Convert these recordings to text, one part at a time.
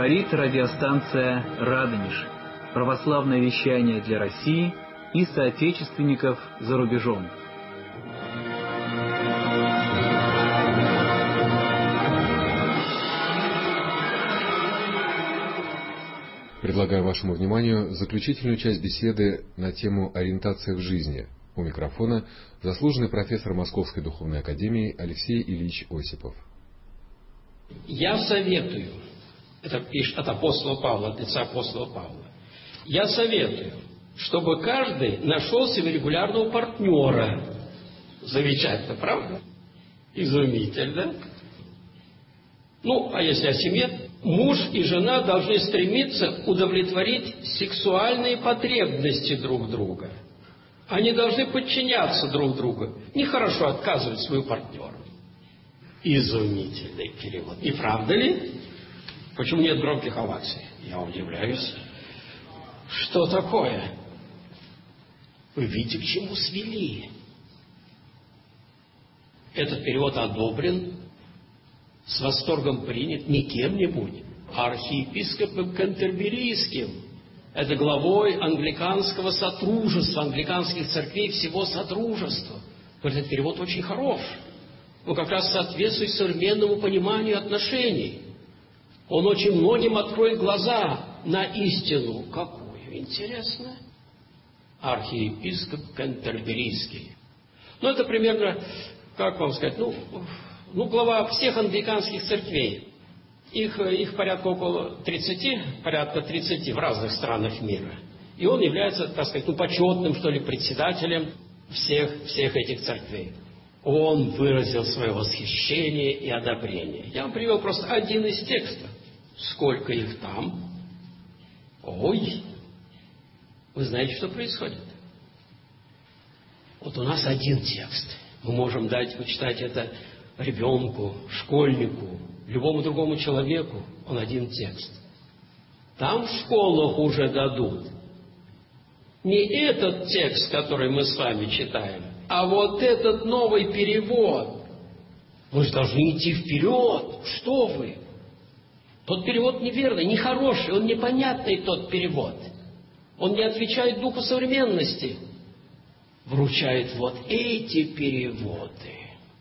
Говорит радиостанция «Радонеж». Православное вещание для России и соотечественников за рубежом. Предлагаю вашему вниманию заключительную часть беседы на тему «Ориентация в жизни». У микрофона заслуженный профессор Московской духовной академии Алексей Ильич Осипов. Я советую, это пишет от апостола Павла, от лица апостола Павла, я советую, чтобы каждый нашел себе регулярного партнера. Замечательно, правда? Изумительно. А если о семье? Муж и жена должны стремиться удовлетворить сексуальные потребности друг друга. Они должны подчиняться друг другу. Нехорошо отказывать своему партнеру. Изумительный перевод. Не правда ли? Почему нет громких оваций? Я удивляюсь. Что такое? Вы видите, к чему свели? Этот перевод одобрен, с восторгом принят не кем-нибудь, а архиепископом Кентерберийским. Это главой англиканского сотрудничества, англиканских церквей всего сотрудничества. Этот перевод очень хорош. Но как раз соответствует современному пониманию отношений. Он очень многим откроет глаза на истину. Какую? Интересно. Архиепископ Кентерберийский. Это примерно, как вам сказать, глава всех англиканских церквей. Их порядка около 30, порядка 30 в разных странах мира. И он является, так сказать, почетным, что ли, председателем всех этих церквей. Он выразил свое восхищение и одобрение. Я вам привел просто один из текстов. Сколько их там? Ой! Вы знаете, что происходит? У нас один текст. Мы можем почитать это ребенку, школьнику, любому другому человеку. Он один текст. Там в школах уже дадут не этот текст, который мы с вами читаем, а вот этот новый перевод. Вы же должны идти вперед. Что вы? Тот перевод неверный, нехороший, он непонятный, тот перевод. Он не отвечает духу современности. Вручает вот эти переводы.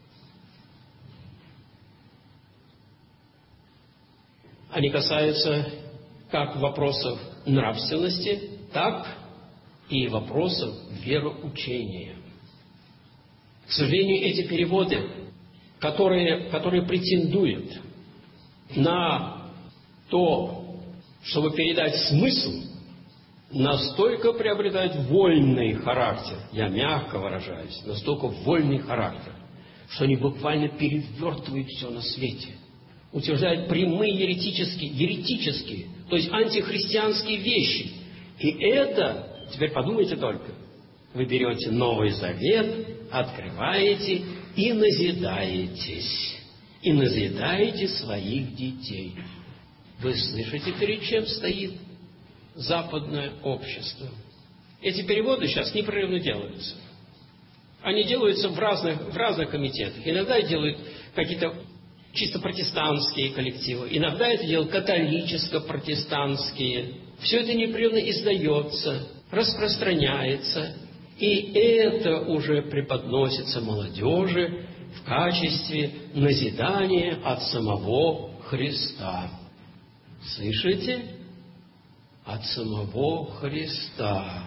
Они касаются как вопросов нравственности, так и вопросов вероучения. К сожалению, эти переводы, которые претендуют на то, чтобы передать смысл, настолько приобретают вольный характер, я мягко выражаюсь, настолько вольный характер, что они буквально перевертывают все на свете, утверждают прямые еретические, то есть антихристианские вещи. И это, теперь подумайте только, вы берете Новый Завет, открываете и назидаетесь. И назидаете своих детей. Вы слышите, перед чем стоит западное общество? Эти переводы сейчас непрерывно делаются. Они делаются в разных комитетах. Иногда делают какие-то чисто протестантские коллективы. Иногда это делают католическо-протестантские. Все это непрерывно издается, распространяется. И это уже преподносится молодежи в качестве назидания от самого Христа. Слышите? От самого Христа.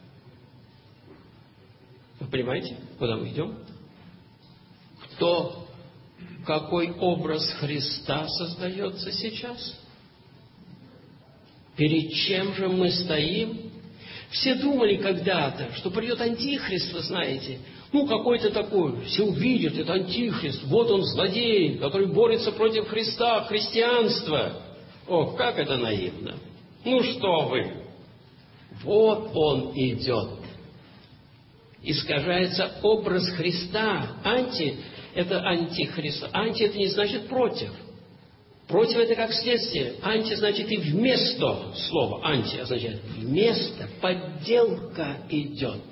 Вы понимаете, куда мы идем? Какой образ Христа создается сейчас? Перед чем же мы стоим? Все думали когда-то, что придет антихрист, вы знаете. Какой-то такой, все увидят, это антихрист. Вот он злодей, который борется против Христа, христианства. Ох, как это наивно. Что вы? Вот он идет. Искажается образ Христа. Анти – это антихрист. Анти – это не значит против. Против – это как следствие. Анти – значит и вместо. Слово анти означает вместо. Подделка идет.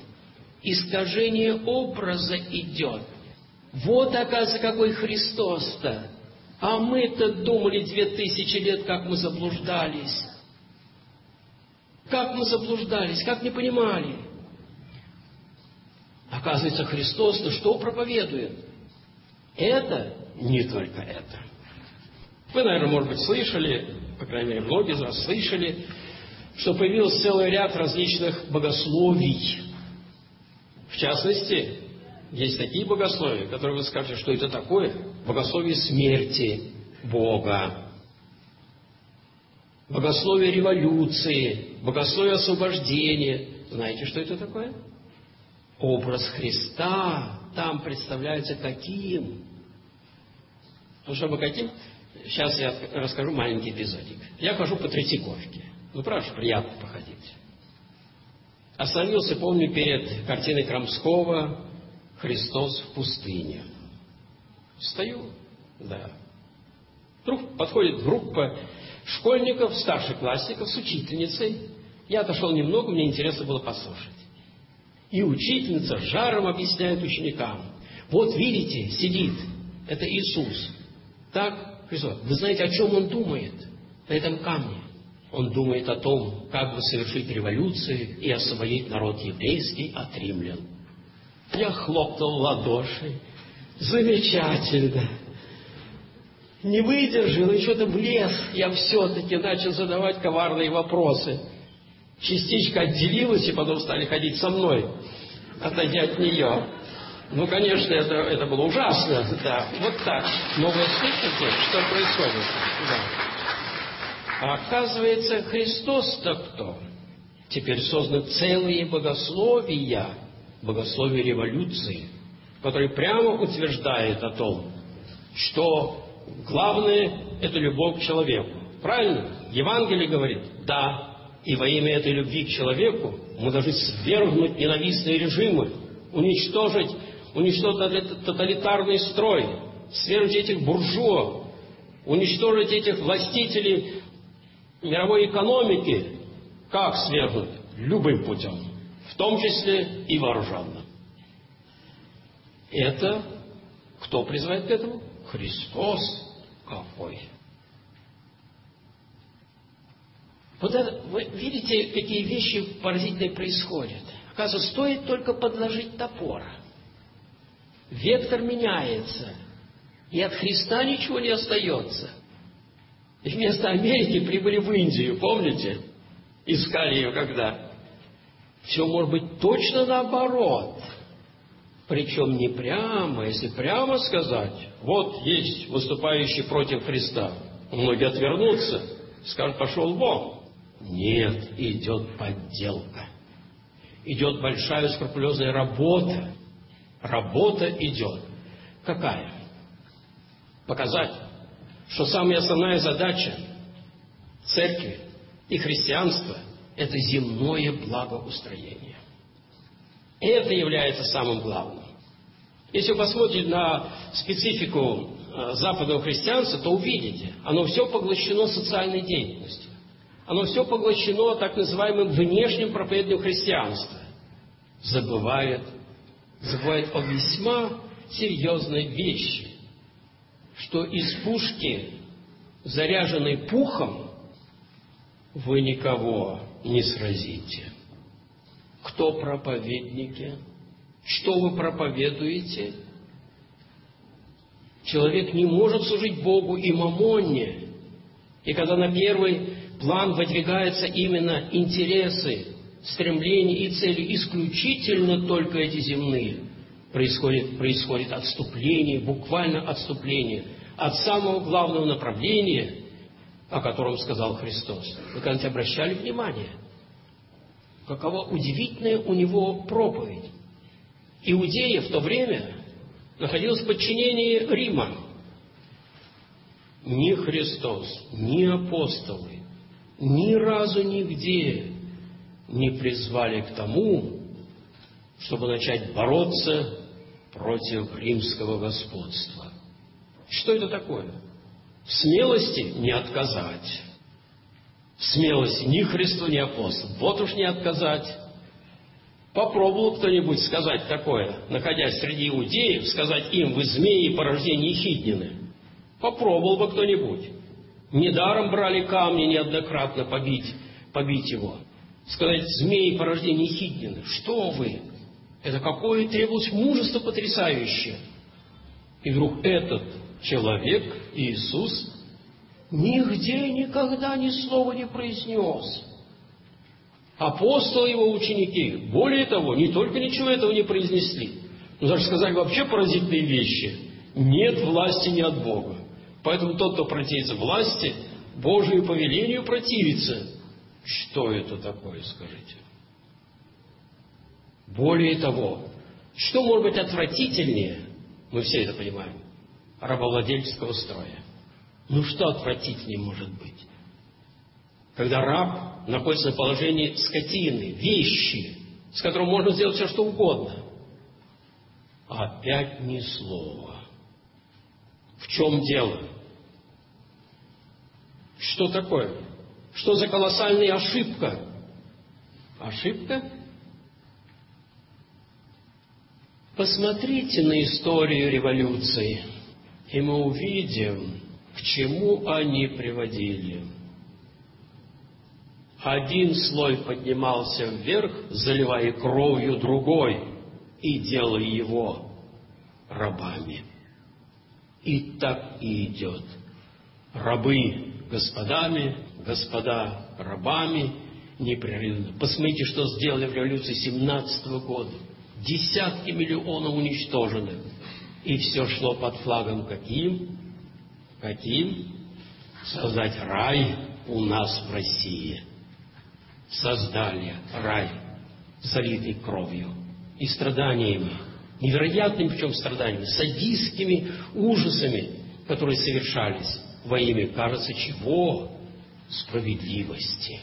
Искажение образа идет. Вот, оказывается, какой Христос-то. А мы-то думали 2000 лет, как мы заблуждались. Как мы заблуждались, как не понимали. Оказывается, Христос, ну что проповедует? Это не только это. Вы, наверное, может быть, слышали, по крайней мере, многие из вас слышали, что появился целый ряд различных богословий. В частности, есть такие богословия, которые вы скажете, что это такое? Богословие смерти Бога, богословие революции, богословие освобождения. Знаете, что это такое? Образ Христа там представляется каким? Ну, чтобы каким? Сейчас я расскажу маленький эпизодик. Я хожу по Третьяковке. Ну, правда, приятно походить. Остановился, помню, перед картиной Крамского «Христос в пустыне». Стою, да. Вдруг подходит группа школьников, старшеклассников с учительницей. Я отошел немного, мне интересно было послушать. И учительница с жаром объясняет ученикам. Вот видите, сидит, это Иисус. Так, Христос. Вы знаете, о чем Он думает на этом камне? Он думает о том, как бы совершить революцию и освободить народ еврейский от римлян. Я хлопнул в ладоши. Замечательно. Не выдержал, и что-то влез. Я все-таки начал задавать коварные вопросы. Частичка отделилась, и потом стали ходить со мной, отойдя от нее. Ну, конечно, это было ужасно, да. Вот так. Но вы слышите, что происходит? Да. А оказывается, Христос-то кто? Теперь созданы целые богословия, богословие революции, который прямо утверждает о том, что главное – это любовь к человеку. Правильно? Евангелие говорит, да. И во имя этой любви к человеку мы должны свергнуть ненавистные режимы, уничтожить тоталитарный строй, свергнуть этих буржуа, уничтожить этих властителей мировой экономики. Как свергнуть? Любым путем, в том числе и вооруженным. Это кто призывает к этому? Христос какой! Вот это, вы видите, какие вещи поразительные происходят. Оказывается, стоит только подложить топор. Вектор меняется. И от Христа ничего не остается. И вместо Америки прибыли в Индию, помните? Искали ее когда? Все может быть точно наоборот. Причем не прямо, если прямо сказать, вот есть выступающий против Христа. Многие отвернутся, скажут, пошел вон. Нет, идет подделка. Идет большая скрупулезная работа. Работа идет. Какая? Показать, что самая основная задача церкви и христианства – это земное благоустроение. Это является самым главным. Если вы посмотрите на специфику западного христианства, то увидите, оно все поглощено социальной деятельностью. Оно все поглощено так называемым внешним проповедованием христианства. Забывает о весьма серьезной вещи, что из пушки, заряженной пухом, вы никого не сразите. Кто проповедники? Что вы проповедуете? Человек не может служить Богу и мамонне. И когда на первый план выдвигаются именно интересы, стремления и цели исключительно только эти земные, происходит отступление, буквально отступление от самого главного направления, о котором сказал Христос. Вы когда-нибудь обращали внимание? Какова удивительная у него проповедь. Иудея в то время находилась в подчинении Рима. Ни Христос, ни апостолы ни разу нигде не призвали к тому, чтобы начать бороться против римского господства. Что это такое? В смелости не отказать. В смелости ни Христу, ни апостолу. Вот уж не отказать. Попробовал кто-нибудь сказать такое, находясь среди иудеев, сказать им: вы змеи и порождение Ехиднины. Попробовал бы кто-нибудь. Недаром брали камни неоднократно побить его. Сказать: змеи порождение Ехиднины. Что вы? Это какое требовалось мужество потрясающее. И вдруг этот человек, Иисус, нигде никогда ни слова не произнес. Апостолы, его ученики, более того, не только ничего этого не произнесли, но даже сказали вообще поразительные вещи. Нет власти ни от Бога. Поэтому тот, кто противится власти, Божию повелению противится. Что это такое, скажите? Более того, что может быть отвратительнее, мы все это понимаем, рабовладельческого строя? Ну что отвратительнее может быть? Когда раб находится на положении скотины, вещи, с которым можно сделать все, что угодно. Опять ни слова. В чем дело? Что такое? Что за колоссальная ошибка? Ошибка? Посмотрите на историю революции, и мы увидим, к чему они приводили. Один слой поднимался вверх, заливая кровью другой, и делая его рабами. И так и идет. Рабы господами, господа рабами непрерывно. Посмотрите, что сделали в революции 17-го года. Десятки миллионов уничтоженных. И все шло под флагом каким? Каким? Создать рай у нас в России. Создали рай, залитый кровью и страданиями. Невероятными, причем страданиями, садистскими ужасами, которые совершались во имя, кажется, чего? Справедливости.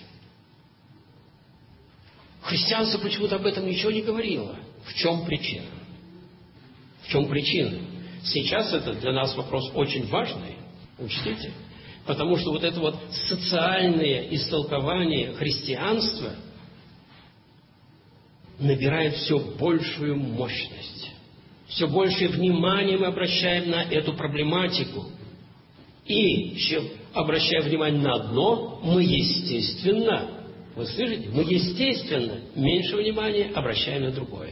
Христианство почему-то об этом ничего не говорило. В чем причина? В чем причина? Сейчас это для нас вопрос очень важный, учтите, потому что вот это вот социальное истолкование христианства набирает все большую мощность. Все большее внимание мы обращаем на эту проблематику. И, чем обращая внимание на одно, мы естественно, вы слышите, мы естественно меньше внимания обращаем на другое.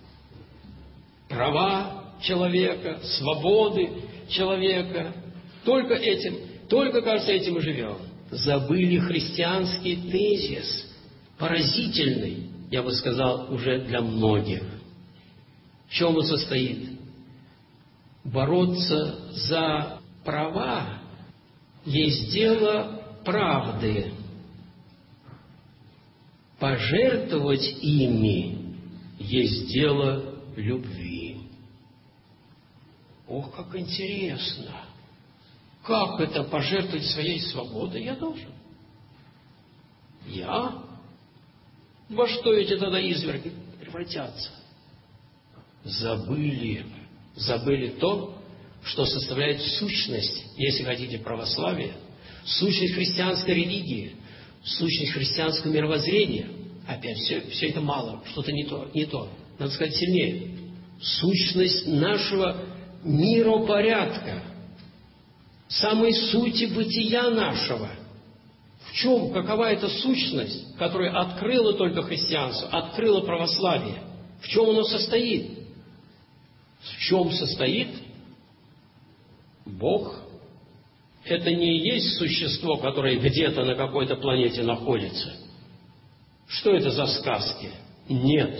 Права человека, свободы человека, только, кажется, этим и живем. Забыли христианский тезис, поразительный, я бы сказал, уже для многих. В чем он состоит? Бороться за права есть дело правды. Пожертвовать ими есть дело любви. Ох, как интересно! Как это пожертвовать своей свободой я должен? Я? Во что эти тогда изверги превратятся? Забыли то, что составляет сущность, если хотите, православия, сущность христианской религии, сущность христианского мировоззрения. Опять все это мало, что-то не то. Надо сказать сильнее. Сущность нашего миропорядка, самой сути бытия нашего. В чем, какова эта сущность, которая открыла только христианство, открыла православие? В чем оно состоит? В чем состоит? Бог – это не есть существо, которое где-то на какой-то планете находится. Что это за сказки? Нет.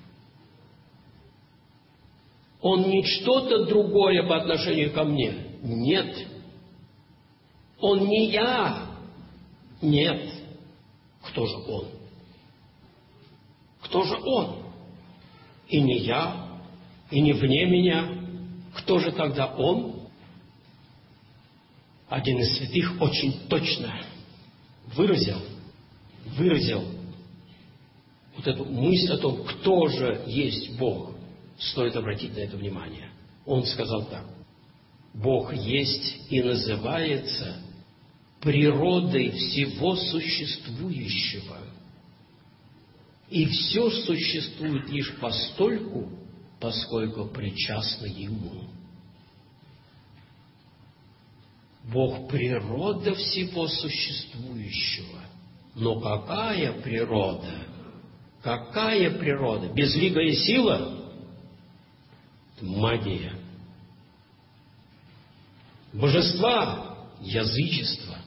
Он не что-то другое по отношению ко мне. Нет. Он не я. Нет. Кто же он? Кто же он? И не я, и не вне меня. Кто же тогда он? Один из святых очень точно выразил вот эту мысль о том, кто же есть Бог. Стоит обратить на это внимание. Он сказал так: Бог есть и называется природой всего существующего. И все существует лишь постольку, поскольку причастно Ему. Бог – природа всего существующего. Но какая природа? Какая природа? Безликая сила? Магия. Божества? Язычество.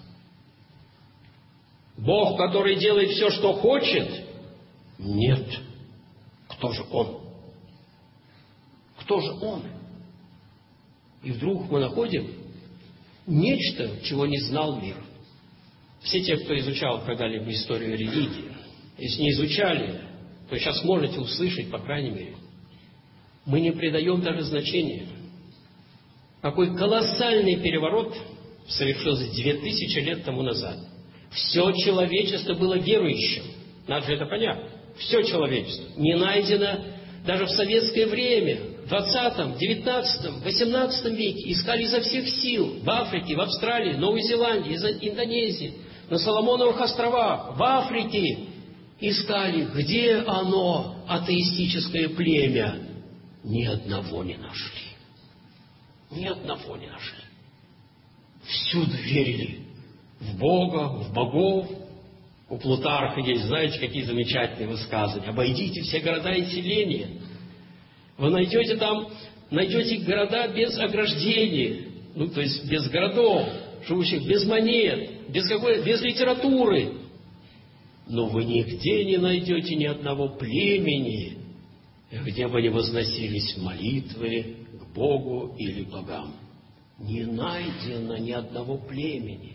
Бог, который делает все, что хочет? Нет. Кто же Он? Кто же Он? И вдруг мы находим нечто, чего не знал мир. Все те, кто изучал когда-либо историю религии, если не изучали, то сейчас можете услышать, по крайней мере. Мы не придаем даже значения. Какой колоссальный переворот совершился 2000 лет тому назад. Все человечество было верующим. Надо же это понять. Все человечество. Не найдено даже в советское время, в 20, 19, 18 веке. Искали изо всех сил. В Африке, в Австралии, Новой Зеландии, Индонезии, на Соломоновых островах, в Африке. Искали, где оно, атеистическое племя. Ни одного не нашли. Ни одного не нашли. Всюду верили в Бога, в богов. У Плутарха есть, знаете, какие замечательные высказывания. Обойдите все города и селения. Вы найдете там, города без ограждений, то есть без городов, живущих без монет, без литературы. Но вы нигде не найдете ни одного племени, где бы не возносились молитвы к Богу или богам. Не найдено ни одного племени.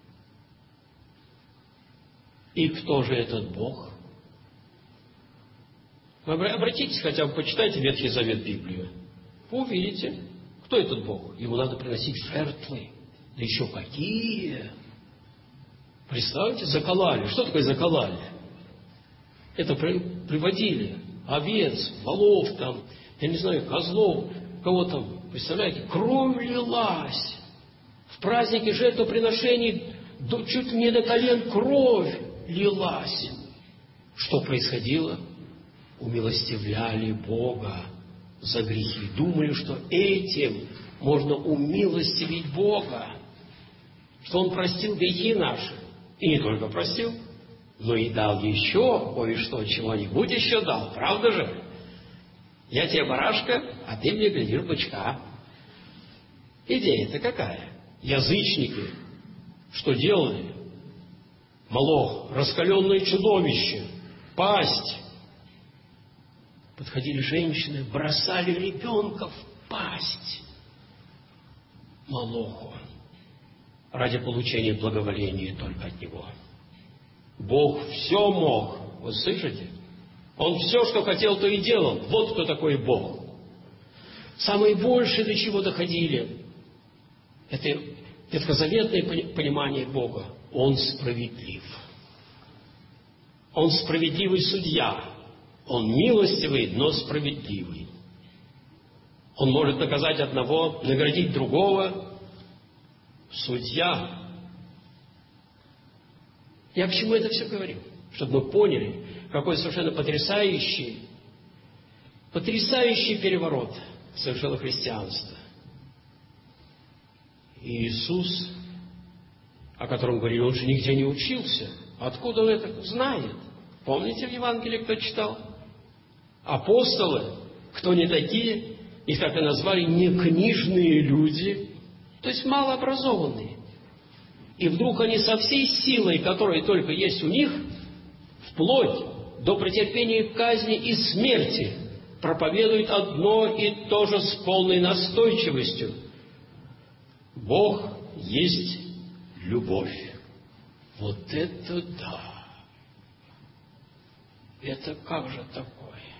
И кто же этот Бог? Вы обратитесь, хотя бы почитайте Ветхий Завет, Библию. Вы увидите, кто этот Бог. Ему надо приносить жертвы. Да еще какие! Представьте, заколали. Что такое заколали? Это приводили овец, волов, там, я не знаю, козлов, кого там, представляете, кровь лилась. В празднике жертвоприношений чуть не до колен кровь лилась. Что происходило? Умилостивляли Бога за грехи. Думали, что этим можно умилостивить Бога. Что Он простил грехи наши. И не только простил, но и дал еще кое-что, чего-нибудь еще дал. Правда же? Я тебе барашка, а ты мне, глядишь, бычка. Идея-то какая? Язычники что делали? Молох, раскаленное чудовище, пасть. Подходили женщины, бросали ребенка в пасть Молоху ради получения благоволения только от него. Бог все мог. Вы слышите? Он все, что хотел, то и делал. Вот кто такой Бог. Самое большее, до чего доходили, это ветхозаветное понимание Бога. Он справедлив. Он справедливый судья. Он милостивый, но справедливый. Он может наказать одного, наградить другого. Судья. Я к чему это все говорю? Чтобы мы поняли, какой совершенно потрясающий переворот совершило христианство. И Иисус, о котором говорили, Он же нигде не учился. Откуда Он это знает? Помните в Евангелии, кто читал? Апостолы, кто не такие, их как и назвали, не книжные люди, то есть малообразованные. И вдруг они со всей силой, которая только есть у них, вплоть до претерпения казни и смерти, проповедуют одно и то же с полной настойчивостью. Бог есть любовь. Вот это да! Это как же такое?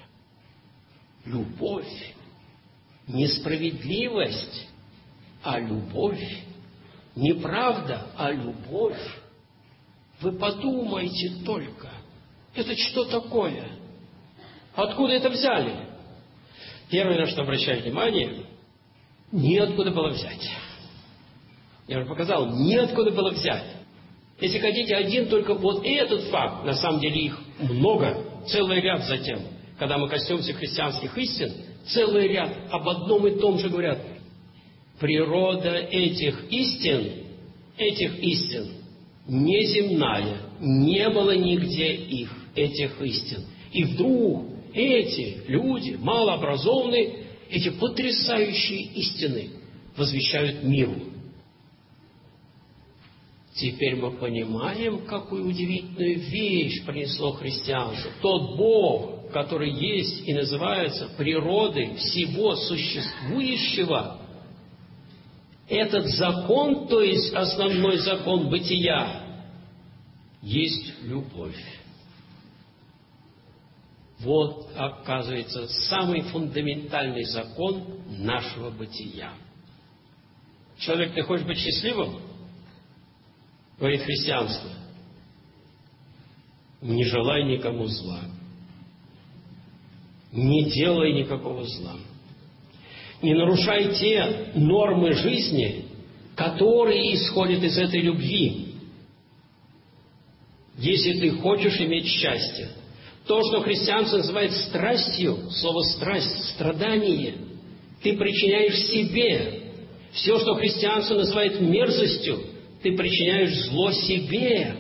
Любовь. Не справедливость, а любовь. Не правда, а любовь. Вы подумайте только. Это что такое? Откуда это взяли? Первое, на что обращаю внимание, неоткуда было взять. Я уже показал, неоткуда было взять. Если хотите, один только вот этот факт, на самом деле их много, целый ряд затем. Когда мы коснемся христианских истин, целый ряд об одном и том же говорят. Природа этих истин этих истин неземная, не было нигде их, этих истин. И вдруг эти люди, малообразованные, эти потрясающие истины возвещают миру. Теперь мы понимаем, какую удивительную вещь принесло христианство. Тот Бог, который есть и называется природой всего существующего, этот закон, то есть основной закон бытия, есть любовь. Вот, оказывается, самый фундаментальный закон нашего бытия. Человек, ты хочешь быть счастливым? Говорит христианство. Не желай никому зла. Не делай никакого зла. Не нарушай те нормы жизни, которые исходят из этой любви. Если ты хочешь иметь счастье. То, что христианство называет страстью, слово страсть, страдание, ты причиняешь себе. Все, что христианство называет мерзостью, ты причиняешь зло себе.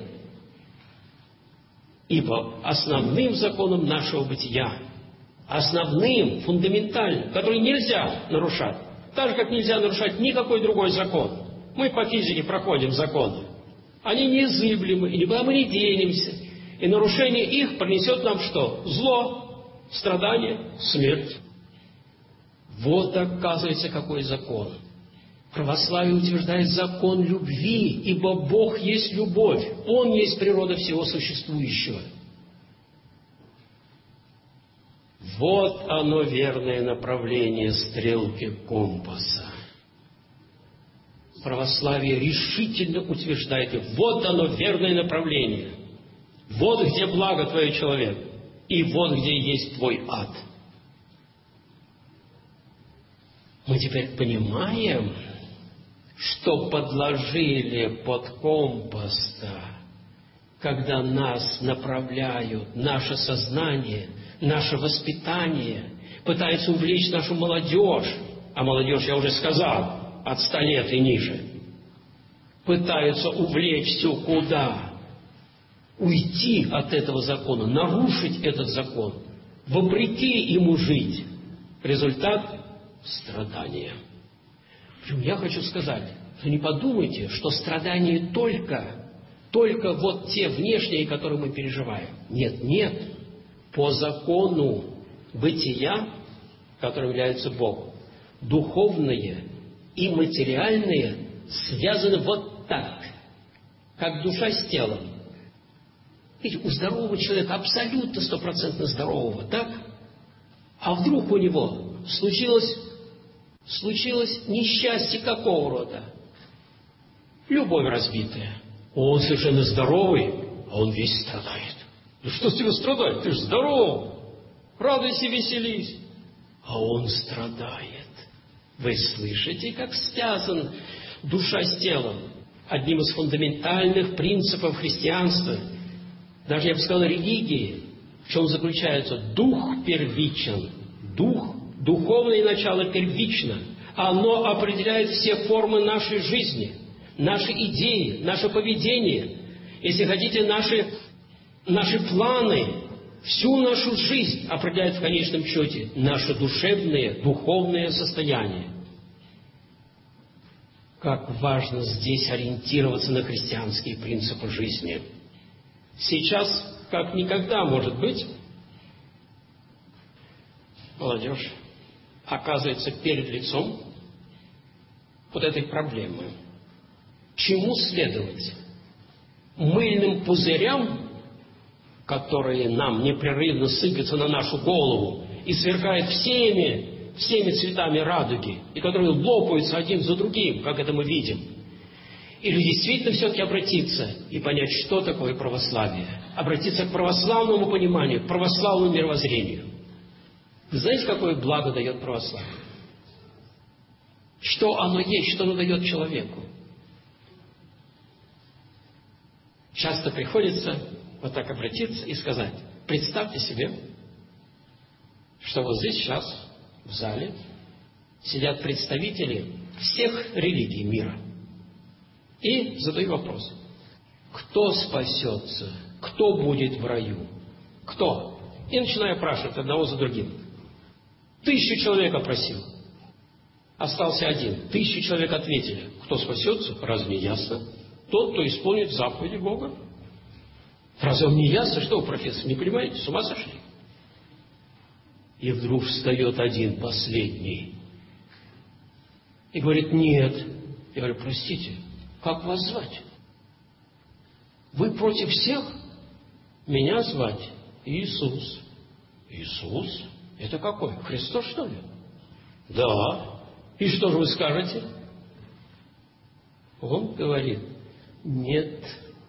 Ибо основным законом нашего бытия, основным, фундаментальным, который нельзя нарушать, так же, как нельзя нарушать никакой другой закон. Мы по физике проходим законы. Они неизыблемы, и никуда мы не денемся. И нарушение их принесет нам что? Зло, страдание, смерть. Вот, оказывается, какой закон. Православие утверждает закон любви, ибо Бог есть любовь. Он есть природа всего существующего. Вот оно верное направление стрелки компаса. Православие решительно утверждает, вот оно верное направление. Вот где благо твое, человек, и вот где есть твой ад. Мы теперь понимаем, что подложили под компас-то, когда нас направляют, наше сознание, наше воспитание, пытаются увлечь нашу молодежь, а молодежь, я уже сказал, от 100 лет и ниже, пытаются увлечь все куда? Уйти от этого закона, нарушить этот закон, вопреки ему жить. Результат – страдания. Причем я хочу сказать, что не подумайте, что страдания только вот те внешние, которые мы переживаем. Нет, нет. По закону бытия, которым является Бог, духовные и материальные связаны вот так, как душа с телом. Видите, у здорового человека, абсолютно 100% здорового, так? А вдруг у него случилось несчастье какого рода? Любовь разбитая. Он совершенно здоровый, а он весь страдает. Ну что с тебя страдать? Ты же здоров. Радуйся, веселись. А он страдает. Вы слышите, как связан душа с телом? Одним из фундаментальных принципов христианства, даже, я бы сказал, религии, в чем заключается? Дух первичен. Духовное начало первично. Оно определяет все формы нашей жизни, наши идеи, наше поведение. Если хотите, наши планы, всю нашу жизнь определяет в конечном счете наше душевное, духовное состояние. Как важно здесь ориентироваться на христианские принципы жизни. Сейчас, как никогда, может быть, молодежь оказывается перед лицом вот этой проблемы. Чему следовать? Мыльным пузырям, которые нам непрерывно сыпятся на нашу голову и сверкают всеми цветами радуги, и которые лопаются один за другим, как это мы видим. Или действительно все-таки обратиться и понять, что такое православие. Обратиться к православному пониманию, к православному мировоззрению. Вы знаете, какое благо дает православие? Что оно есть, что оно дает человеку? Часто приходится вот так обратиться и сказать: представьте себе, что вот здесь сейчас, в зале, сидят представители всех религий мира. И задаю вопрос. Кто спасется? Кто будет в раю? Кто? И начинаю опрашивать одного за другим. 1000 человек опросил. Остался один. 1000 человек ответили. Кто спасется? Разве не ясно? Тот, кто исполнит заповеди Бога. Разве вам не ясно, что вы, профессор, не понимаете? С ума сошли? И вдруг встает один, последний, и говорит: нет. Я говорю: простите, как вас звать? Вы против всех? Меня звать Иисус. Иисус? Это какой? Христос, что ли? Да. И что же вы скажете? Он говорит: нет.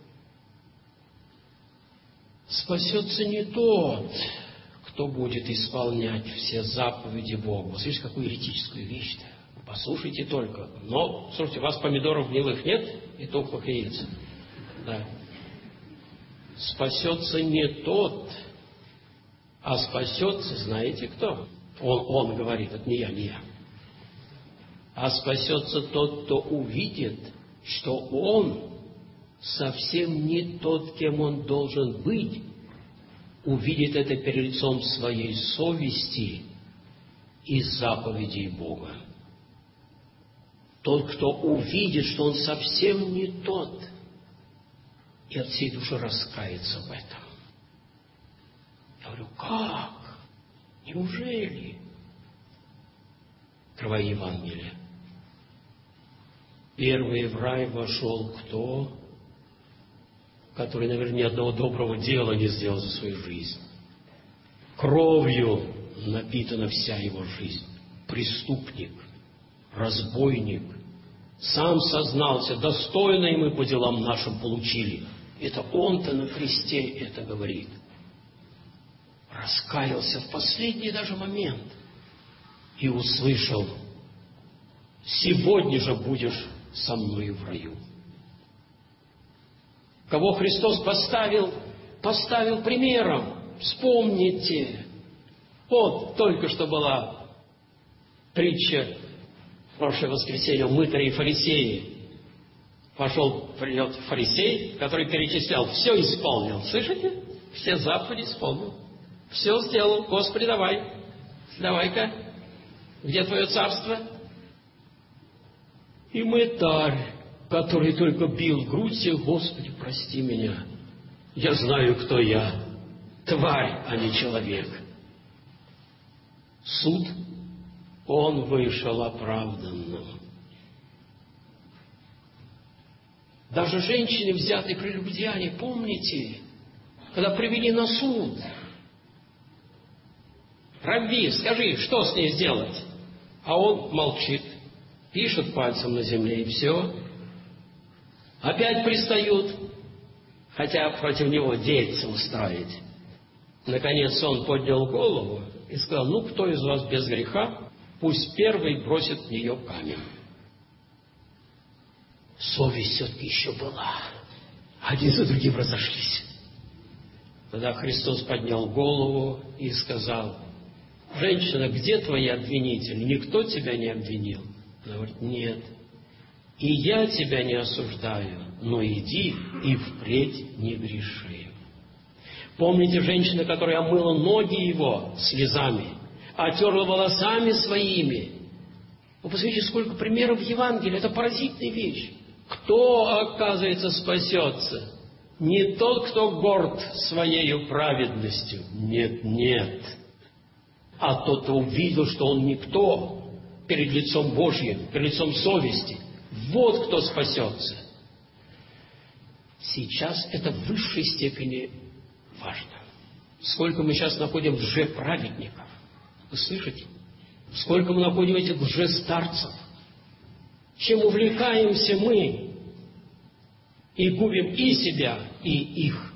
Спасется не тот, кто будет исполнять все заповеди Бога. Слышите, какую еретическую вещь-то? Послушайте только. Но, слушайте, у вас помидоров гнилых нет и тухлых яиц. Да. Спасется не тот, а спасется, знаете кто? Он говорит, это не я. А спасется тот, кто увидит, что он совсем не тот, кем он должен быть, увидит это перед лицом своей совести и заповедей Бога. Тот, кто увидит, что он совсем не тот, и от всей души раскается в этом. Я говорю: как? Неужели? Открывай Евангелие. Первый в рай вошел кто? Который, наверное, ни одного доброго дела не сделал за свою жизнь. Кровью напитана вся его жизнь. Преступник, разбойник, сам сознался, достойно и мы по делам нашим получили. Это он-то на кресте это говорит. Раскаялся в последний даже момент и услышал: сегодня же будешь со мной в раю. Кого Христос поставил примером. Вспомните. Вот только что была притча в прошлое воскресенье о мытаре и фарисее. Придет фарисей, который перечислял, все исполнил. Слышите? Все заповеди исполнил. Все сделал. Господи, давай-ка. Где твое царство? И мытарь, который только бил в грудь себе: Господи, прости меня. Я знаю, кто я. Тварь, а не человек. Суд. Он вышел оправданным. Даже женщины, взятые прелюбодеяние, помните, когда привели на суд: Рабби, скажи, что с ней сделать? А он молчит, пишет пальцем на земле, и все. Опять пристают, хотя против него дельце устроить. Наконец он поднял голову и сказал: ну, кто из вас без греха, пусть первый бросит в нее камень. Совесть все-таки еще была. Один за другим разошлись. Тогда Христос поднял голову и сказал: женщина, где твои обвинители? Никто тебя не обвинил? Она говорит: нет. И я тебя не осуждаю, но иди и впредь не греши. Помните женщину, которая омыла ноги его слезами, отерла волосами своими? Вы посмотрите, сколько примеров в Евангелии. Это поразительная вещь. Кто, оказывается, спасется? Не тот, кто горд своей праведностью. Нет. А тот, кто увидел, что он никто перед лицом Божьим, перед лицом совести. Вот кто спасется. Сейчас это в высшей степени важно. Сколько мы сейчас находим лжеправедников. Вы слышите? Сколько мы находим этих лжестарцев. Чем увлекаемся мы и губим и себя, и их.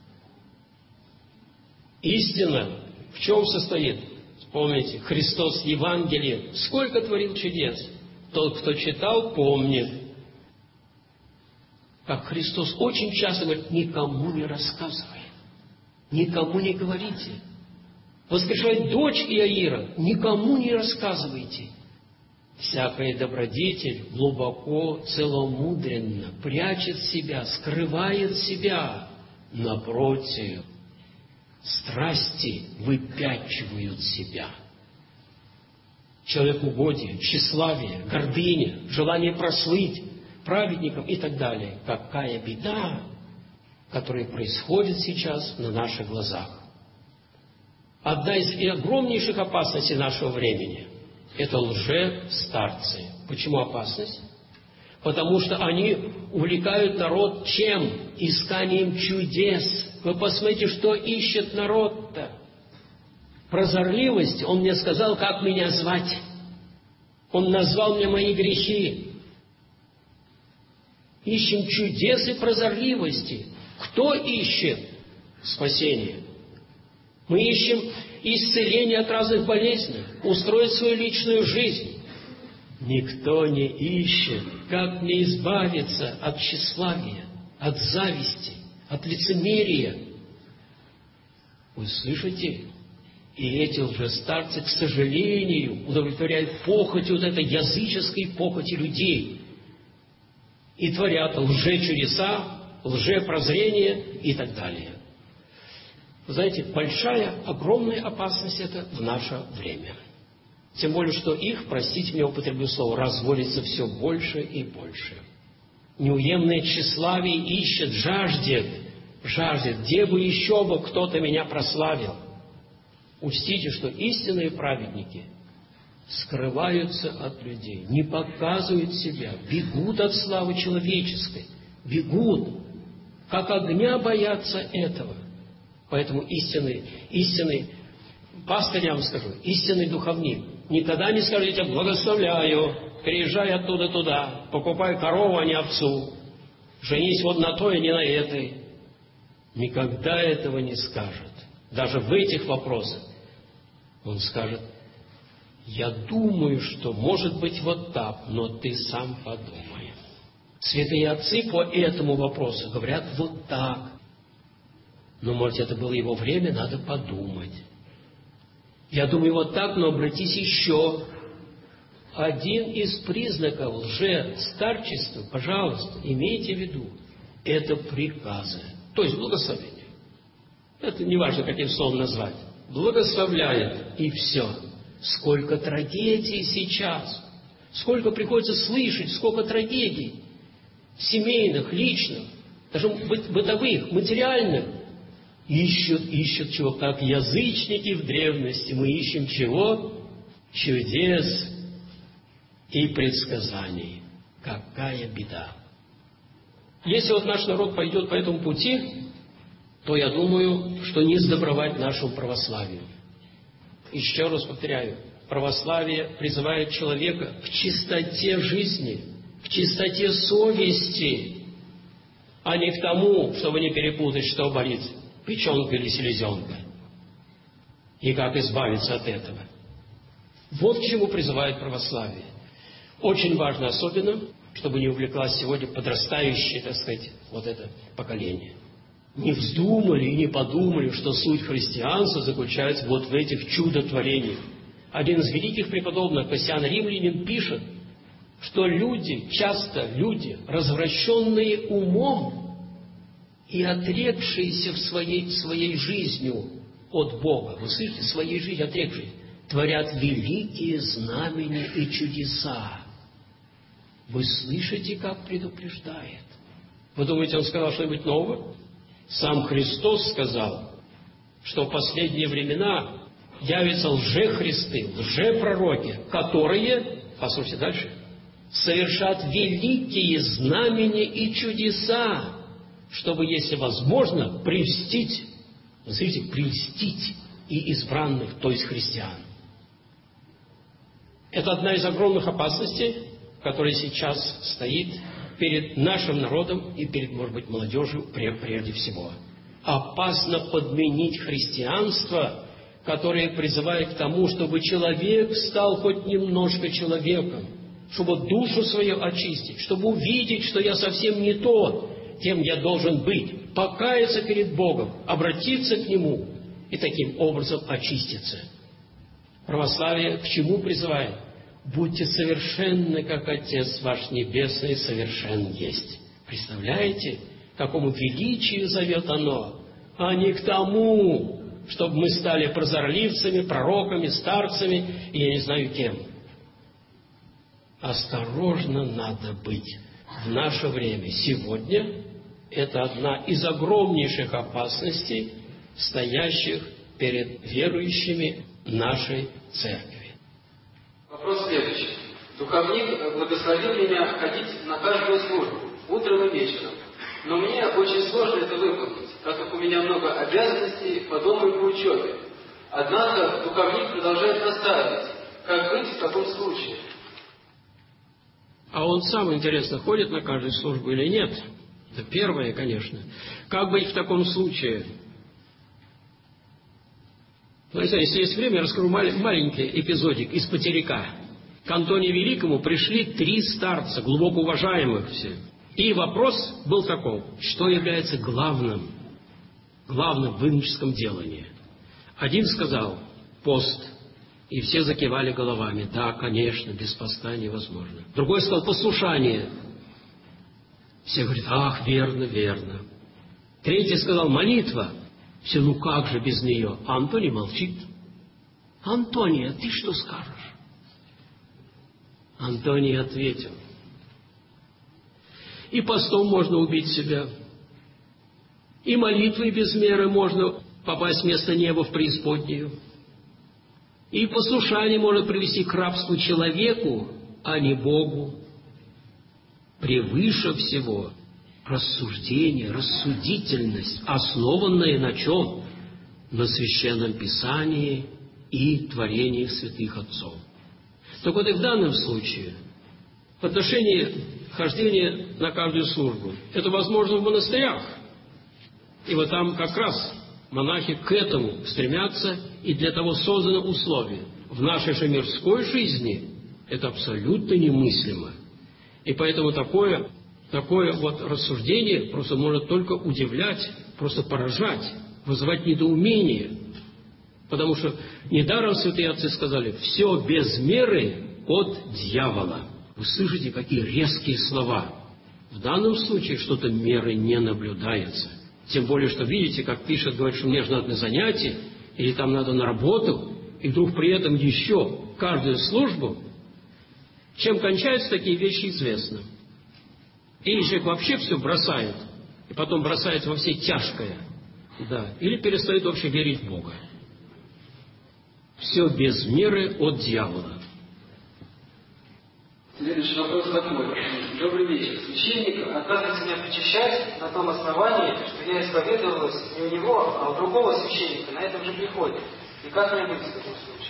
Истина в чем состоит? Помните, Христос в Евангелии сколько творил чудес. Тот, кто читал, помнит. Как Христос очень часто говорит: никому не рассказывай, никому не говорите. Воскрешает дочь Иаира: никому не рассказывайте. Всякая добродетель глубоко целомудренно прячет себя, скрывает себя. Напротив, страсти выпячивают себя. Человекугодие, тщеславие, гордыня, желание прослыть праведником и так далее. Какая беда, которая происходит сейчас на наших глазах. Одна из огромнейших опасностей нашего времени – это лжестарцы. Почему опасность? Потому что они увлекают народ чем? Исканием чудес. Вы посмотрите, что ищет народ-то. Прозорливость. Он мне сказал, как меня звать. Он назвал мне мои грехи. Ищем чудес и прозорливости. Кто ищет спасение? Мы ищем исцеление от разных болезней, устроить свою личную жизнь. Никто не ищет, как мне избавиться от тщеславия, от зависти, от лицемерия. Вы слышите? И эти лжестарцы, к сожалению, удовлетворяют похоти, вот этой языческой похоти людей. И творят лжечудеса, лжепрозрения и так далее. Вы знаете, большая, огромная опасность это в наше время. Тем более, что их, простите меня, употреблю слово, разводится все больше и больше. Неуемное тщеславие ищет, жаждет, где бы еще бы кто-то меня прославил. Учтите, что истинные праведники скрываются от людей, не показывают себя, бегут от славы человеческой, бегут, как огня боятся этого. Поэтому истинный пастырь, я вам скажу, истинный духовник, никогда не скажет: я тебя благословляю, переезжай оттуда туда, покупай корову, а не овцу, женись вот на той, а не на этой. Никогда этого не скажет. Даже в этих вопросах он скажет: я думаю, что может быть вот так, но ты сам подумай. Святые отцы по этому вопросу говорят вот так. Но, может, это было его время, надо подумать. Я думаю, вот так, но обратись еще. Один из признаков лжестарчества, пожалуйста, имейте в виду, это приказы, то есть благословение. Это не важно, каким словом назвать. Благословляет, и все. Сколько трагедий сейчас, сколько приходится слышать, сколько трагедий, семейных, личных, даже бытовых, материальных. Ищут чего? Как язычники в древности. Мы ищем чего? Чудес и предсказаний. Какая беда! Если вот наш народ пойдет по этому пути, то я думаю, что не сдобровать нашему православию. Еще раз повторяю, православие призывает человека к чистоте жизни, к чистоте совести, а не к тому, чтобы не перепутать, что болит, печенка или селезенка, и как избавиться от этого. Вот к чему призывает православие. Очень важно особенно, чтобы не увлеклось сегодня подрастающее, так сказать, вот это поколение. Не вздумали и не подумали, что суть христианства заключается вот в этих чудотворениях. Один из великих преподобных, Кассиан Римлянин, пишет, что часто люди, развращенные умом и отрекшиеся в своей жизнью от Бога, вы слышите, своей жизнью отрекшиеся, творят великие знамения и чудеса. Вы слышите, как предупреждает? Вы думаете, он сказал что-нибудь новое? Сам Христос сказал, что в последние времена явятся лжехристы, лжепророки, которые, послушайте дальше, совершат великие знамения и чудеса, чтобы, если возможно, прельстить, смотрите, прельстить и избранных, то есть христиан. Это одна из огромных опасностей, которая сейчас стоит перед нашим народом и перед, может быть, молодежью прежде всего. Опасно подменить христианство, которое призывает к тому, чтобы человек стал хоть немножко человеком, чтобы душу свою очистить, чтобы увидеть, что я совсем не тот, кем я должен быть, покаяться перед Богом, обратиться к Нему и таким образом очиститься. Православие к чему призывает? будьте совершенны, как Отец ваш Небесный совершен есть. Представляете, к какому величию зовет оно, а не к тому, чтобы мы стали прозорливцами, пророками, старцами, и я не знаю кем. Осторожно надо быть в наше время. Сегодня это одна из огромнейших опасностей, стоящих перед верующими нашей церкви. Вопрос следующий. Духовник благословил меня ходить на каждую службу, утром и вечером. Но мне очень сложно это выполнить, так как у меня много обязанностей по дому и по учебе. Однако духовник продолжает настаивать. Как быть в таком случае? А он сам, интересно, ходит на каждую службу или нет? Это первое, конечно. Как быть в таком случае? Ну, если есть время, я расскажу маленький эпизодик из Потеряка. К Антонию Великому пришли 3 старца, глубоко уважаемых все. И вопрос был таков: что является главным в иноческом делании? Один сказал: пост. И все закивали головами. Да, конечно, без поста невозможно. Другой сказал: послушание. Все говорят: ах, верно, верно. Третий сказал: молитва. Все: ну как же без нее? А Антоний молчит. Антоний, а ты что скажешь? Антоний ответил: и постом можно убить себя, и молитвой без меры можно попасть вместо неба в преисподнюю, и послушание может привести к рабству человеку, а не Богу. Превыше всего рассуждение, рассудительность, основанная на чем? На Священном Писании и творениях святых отцов. Так вот и в данном случае, в отношении хождения на каждую службу, это возможно в монастырях. И вот там как раз монахи к этому стремятся, и для того созданы условия. В нашей же мирской жизни это абсолютно немыслимо. И поэтому такое вот рассуждение просто может только удивлять, просто поражать, вызывать недоумение. Потому что недаром святые отцы сказали: все без меры от дьявола. Вы слышите, какие резкие слова. В данном случае что-то меры не наблюдается. Тем более, что видите, как пишет, говорит, что мне же надо на занятие, или там надо на работу, и вдруг при этом еще каждую службу. Чем кончаются такие вещи, известно. Или человек вообще все бросает, и потом бросает во все тяжкое, да, или перестает вообще верить в Бога. Все без меры от дьявола. Следующий вопрос такой. Добрый вечер. Священник отказывается меня причащать на том основании, что я исповедовалась не у него, а у другого священника на этом же приходе. И как мне быть в таком случае?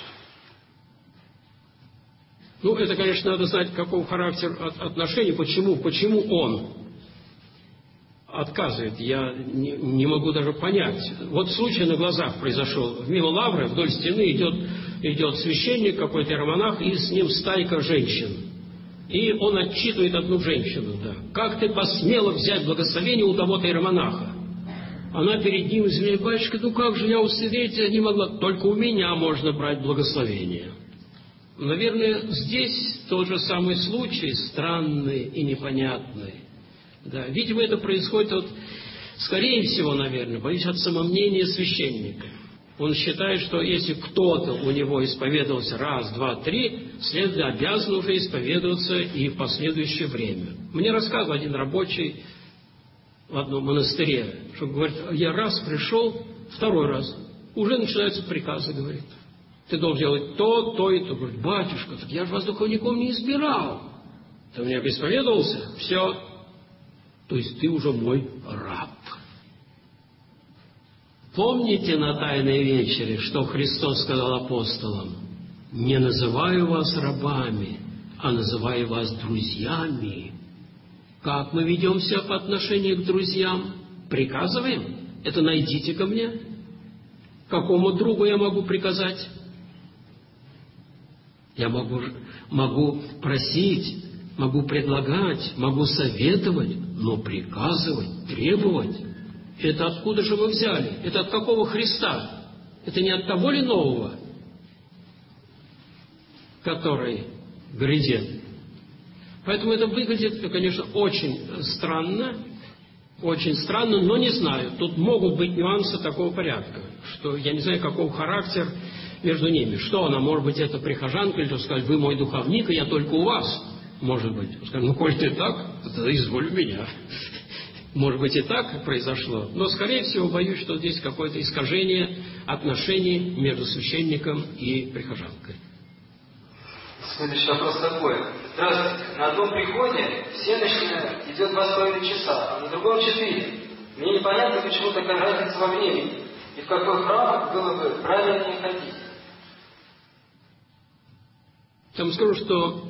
Ну, это, конечно, надо знать, каков характер отношений, почему он отказывает. Я не могу даже понять. Вот случай на глазах произошел. Мимо лавры вдоль стены идет священник, какой-то иеромонах, и с ним стайка женщин. И он отчитывает одну женщину. Да. Как ты посмела взять благословение у того-то иеромонаха? Она перед ним извиняет: батюшка, ну как же я усидеть не могла? Только у меня можно брать благословение. Наверное, здесь тот же самый случай, странный и непонятный. Да. Видимо, это происходит скорее всего, наверное, боюсь, от самомнения священника. Он считает, что если кто-то у него исповедовался раз, два, три, следовательно, обязан уже исповедоваться и в последующее время. Мне рассказывал один рабочий в одном монастыре, что, говорит, я раз пришел, второй раз, уже начинаются приказы, говорит. Ты должен делать то и то. Говорит: батюшка, так я же вас духовником не избирал. Ты у меня исповедовался, все. То есть ты уже мой раб. Помните на Тайной вечере, что Христос сказал апостолам? Не называю вас рабами, а называю вас друзьями. Как мы ведем себя по отношению к друзьям? Приказываем? Это найдите ко мне. Какому другу я могу приказать? Я могу просить, могу предлагать, могу советовать, но приказывать, требовать — это откуда же мы взяли? Это от какого Христа? Это не от того ли нового, который гряде. Поэтому это выглядит, конечно, очень странно, но не знаю. Тут могут быть нюансы такого порядка, что я не знаю, каков характер между ними. Что она, может быть, это прихожанка, или сказать, вы мой духовник, и я только у вас, может быть. Скажем, ну, коль ты так, то изволь меня. Может быть, и так произошло, но, скорее всего, боюсь, что здесь какое-то искажение отношений между священником и прихожанкой. Следующий вопрос такой. Здравствуйте. На одном приходе всеночная идет 2,5 часа, а на другом 4. Мне непонятно, почему такая разница во времени, и в какой храм было бы правильнее ходить. Там скажу, что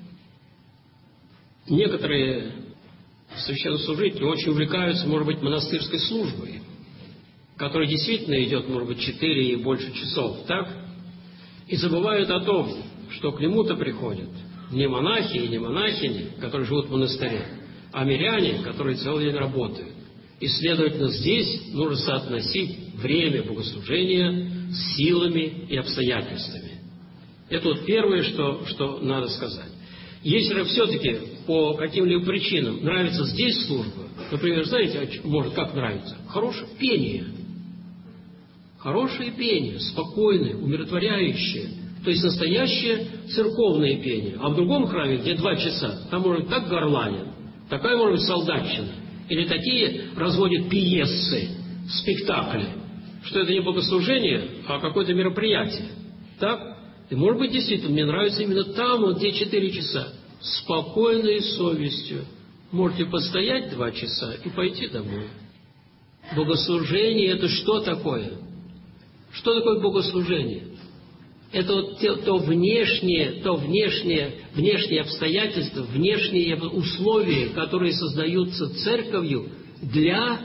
некоторые священнослужители очень увлекаются, может быть, монастырской службой, которая действительно идет, может быть, 4 и больше часов, так? И забывают о том, что к нему-то приходят не монахи и не монахини, которые живут в монастыре, а миряне, которые целый день работают. И, следовательно, здесь нужно соотносить время богослужения с силами и обстоятельствами. Это вот первое, что надо сказать. Если все-таки по каким-либо причинам нравится здесь служба, например, знаете, может, как нравится? Хорошее пение. Хорошее пение, спокойное, умиротворяющее. То есть настоящее церковное пение. А в другом храме, где 2 часа, там, может быть, так горланят, такая, может быть, солдатчина. Или такие разводят пьесы, спектакли, что это не богослужение, а какое-то мероприятие. Так? И, может быть, действительно, мне нравится именно там, вот где 4 часа. Спокойной совестью. Можете постоять 2 часа и пойти домой. Богослужение – это что такое? Что такое богослужение? Это вот то внешние обстоятельства, внешние условия, которые создаются церковью для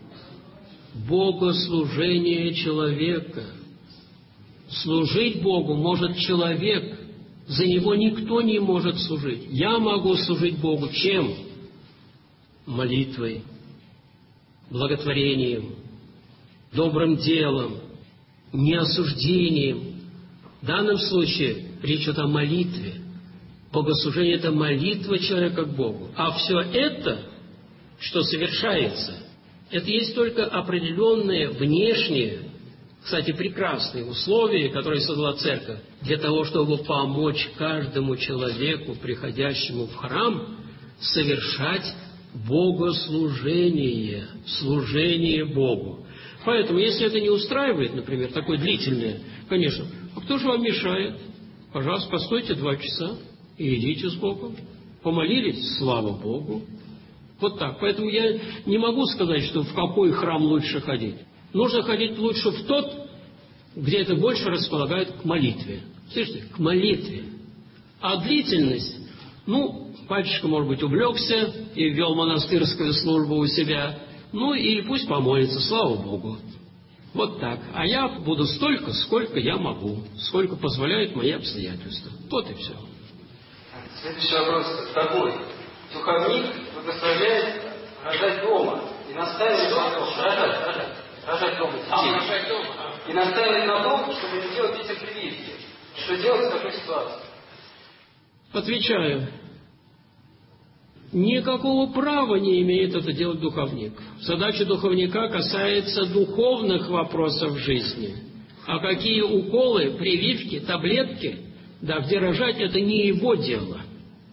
богослужения человека. Служить Богу может человек, за него никто не может служить. Я могу служить Богу чем? Молитвой, благотворением, добрым делом, неосуждением. В данном случае речь идет о молитве. Богослужение – это молитва человека к Богу. А все это, что совершается, это есть только определенные внешние, кстати, прекрасные условия, которые создала Церковь, для того, чтобы помочь каждому человеку, приходящему в храм, совершать богослужение, служение Богу. Поэтому, если это не устраивает, например, такое длительное, конечно, а кто же вам мешает? Пожалуйста, постойте 2 часа и идите с Богом. Помолились, слава Богу. Вот так. Поэтому я не могу сказать, что в какой храм лучше ходить. Нужно ходить лучше в тот, где это больше располагает к молитве. Слышите? К молитве. А длительность, батюшка, может быть, увлекся и вел монастырскую службу у себя, или пусть помолится, слава Богу. Вот так. А я буду столько, сколько я могу, сколько позволяют мои обстоятельства. Вот и все. Следующий вопрос такой. Духовник благословляет рожать дома и настаивает на том, рожать дома детей. И настаивает на том, чтобы не делать детям прививки. Что делать в такой ситуации? Отвечаю. Никакого права не имеет это делать духовник. Задача духовника касается духовных вопросов жизни. А какие уколы, прививки, таблетки, где рожать, это не его дело.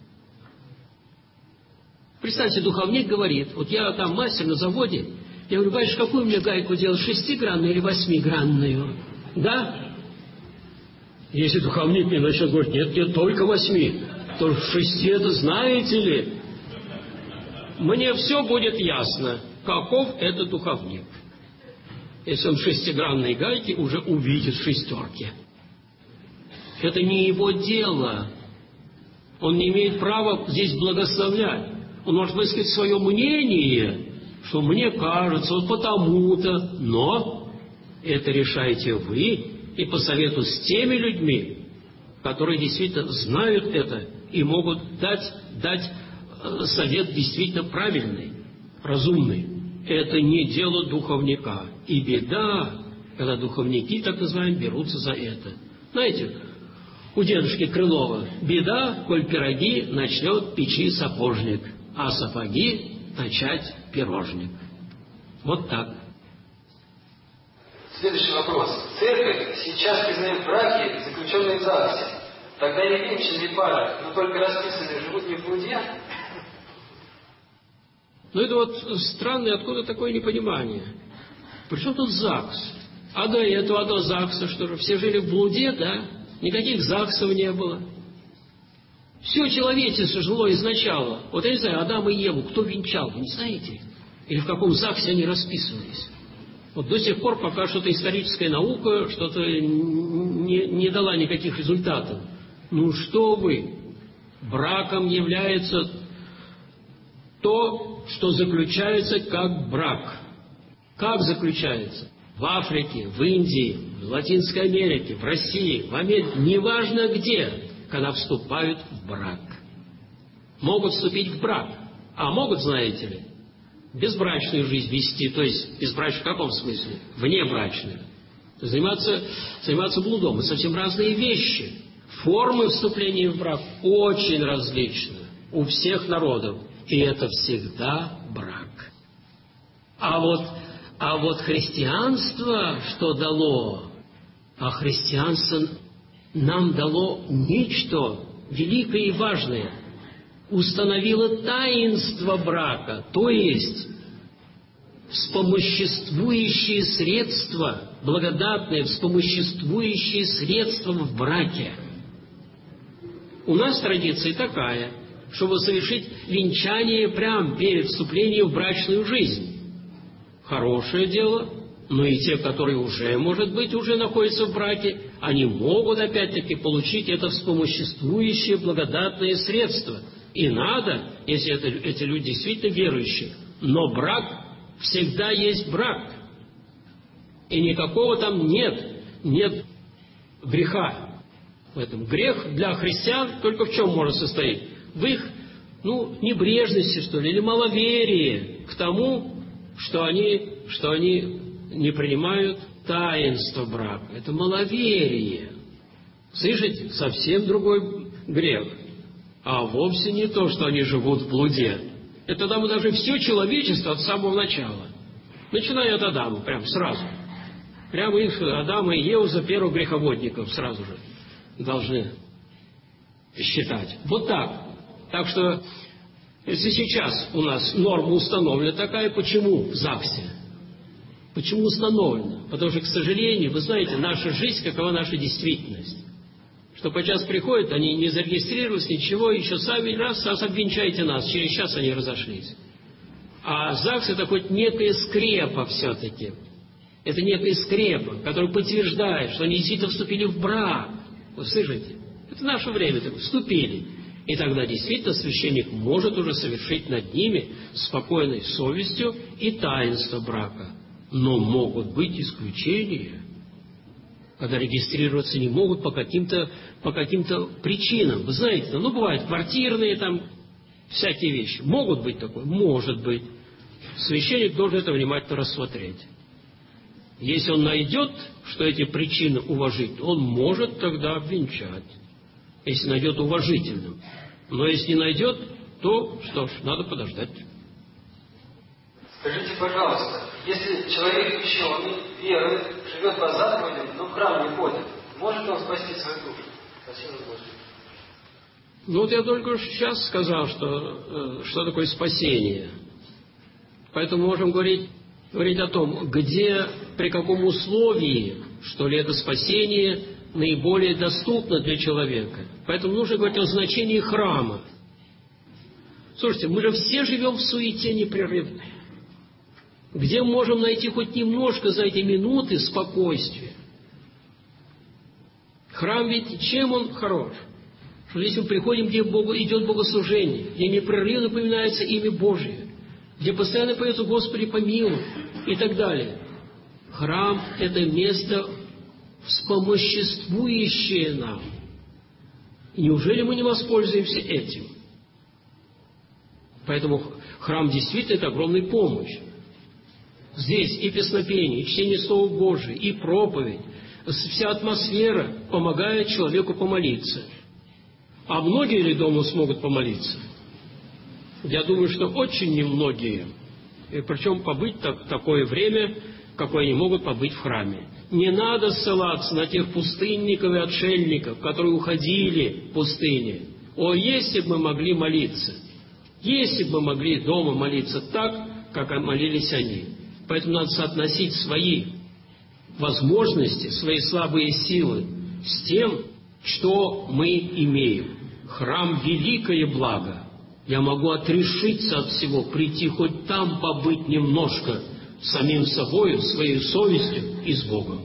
Представьте, духовник говорит, вот я там мастер на заводе, я говорю, батюшка, какую мне гайку делать, 6-гранную или 8-гранную? Да? Если духовник мне начнет говорить, нет, только 8, то 6 это знаете ли? Мне все будет ясно, каков это духовник. Если он 6-гранной гайки уже увидит 6. Это не его дело. Он не имеет права здесь благословлять. Он может высказать свое мнение, что мне кажется, вот потому-то, но это решаете вы и по совету с теми людьми, которые действительно знают это и могут дать совет действительно правильный, разумный. Это не дело духовника. И беда, когда духовники, так называемые, берутся за это. Знаете, у дедушки Крылова: беда, коль пироги начнет печи сапожник, а сапоги начать пирожник. Вот так. Следующий вопрос. Церковь сейчас признает браки, заключенные в ЗАГСе. Тогда не венчанные пары, но только расписанные, живут не в блуде? Ну это вот странное, откуда такое непонимание. Причем тут ЗАГС? А до этого, до ЗАГСа, что же, все жили в блуде, да? Никаких ЗАГСов не было. Все человечество жило изначально. Вот я не знаю, Адам и Еву кто венчал, вы не знаете? Или в каком ЗАГСе они расписывались? Вот до сих пор пока что-то историческая наука что-то не дала никаких результатов. Ну что вы? Браком является то, что заключается как брак. Как заключается? В Африке, в Индии, в Латинской Америке, в России, в Америке, неважно где, когда вступают в брак. Могут вступить в брак, а могут, знаете ли, безбрачную жизнь вести, то есть безбрачную в каком смысле? Внебрачную. Заниматься блудом. Это совсем разные вещи. Формы вступления в брак очень различны у всех народов. И это всегда брак. А вот христианство что дало? А христианство нам дало нечто великое и важное. Установило таинство брака, то есть вспомоществующие средства, благодатные вспомоществующие средства в браке. У нас традиция такая, чтобы совершить венчание прямо перед вступлением в брачную жизнь. Хорошее дело, но и те, которые уже, может быть, уже находятся в браке, они могут опять-таки получить это вспомоществующее благодатное средство. И надо, если эти люди действительно верующие. Но брак всегда есть брак. И никакого там нет греха в этом. Грех для христиан только в чем может состоять? В их, небрежности, что ли, или маловерии к тому, что они не принимают таинство брака. Это маловерие. Слышите? Совсем другой грех. А вовсе не то, что они живут в блуде. Это там даже все человечество от самого начала. Начиная от Адама, прям сразу. Прямо их, Адама и Еву, за первых греховодников сразу же должны считать. Вот так. Так что, если сейчас у нас норма установлена такая, почему в ЗАГСе? Почему установлена? Потому что, к сожалению, вы знаете, наша жизнь, какова наша действительность. Что подчас приходят, они не зарегистрировались, ничего, еще сами раз обвенчайте нас, через час они разошлись. А ЗАГС это хоть некая скрепа все-таки. Это некая скрепа, которая подтверждает, что они действительно вступили в брак. Вы слышите? Это наше время, так вступили. И тогда действительно священник может уже совершить над ними спокойной совестью и таинство брака. Но могут быть исключения, когда регистрироваться не могут по каким-то причинам. Вы знаете, бывают квартирные там всякие вещи. Могут быть такое? Может быть. Священник должен это внимательно рассмотреть. Если он найдет, что эти причины уважительны, он может тогда обвенчать. Если найдет уважительным. Но если не найдет, то, что ж, надо подождать. Скажите, пожалуйста, если человек ученый, верует, живет по заповедям, но в храм не ходит, может он спасти свою душу? Спасибо, Господи. Вот я только сейчас сказал, что такое спасение. Поэтому можем говорить о том, где, при каком условии, что ли, это спасение наиболее доступно для человека. Поэтому нужно говорить о значении храма. Слушайте, мы же все живем в суете непрерывной. Где мы можем найти хоть немножко за эти минуты спокойствия? Храм ведь чем он хорош? Что здесь мы приходим, где идет богослужение, где непрерывно упоминается имя Божие, где постоянно поется «Господи, помилуй» и так далее. Храм – это место, вспомоществующее нам. И неужели мы не воспользуемся этим? Поэтому храм действительно – это огромная помощь. Здесь и песнопение, и чтение Слова Божия, и проповедь. вся атмосфера помогает человеку помолиться. А многие ли дома смогут помолиться? Я думаю, что очень немногие. И причем побыть такое время, какое они могут побыть в храме. Не надо ссылаться на тех пустынников и отшельников, которые уходили в пустыне. О, если бы мы могли молиться! Если бы мы могли дома молиться так, как молились они. Поэтому надо соотносить свои возможности, свои слабые силы с тем, что мы имеем. Храм – великое благо. Я могу отрешиться от всего, прийти хоть там побыть немножко самим собой, своей совестью и с Богом.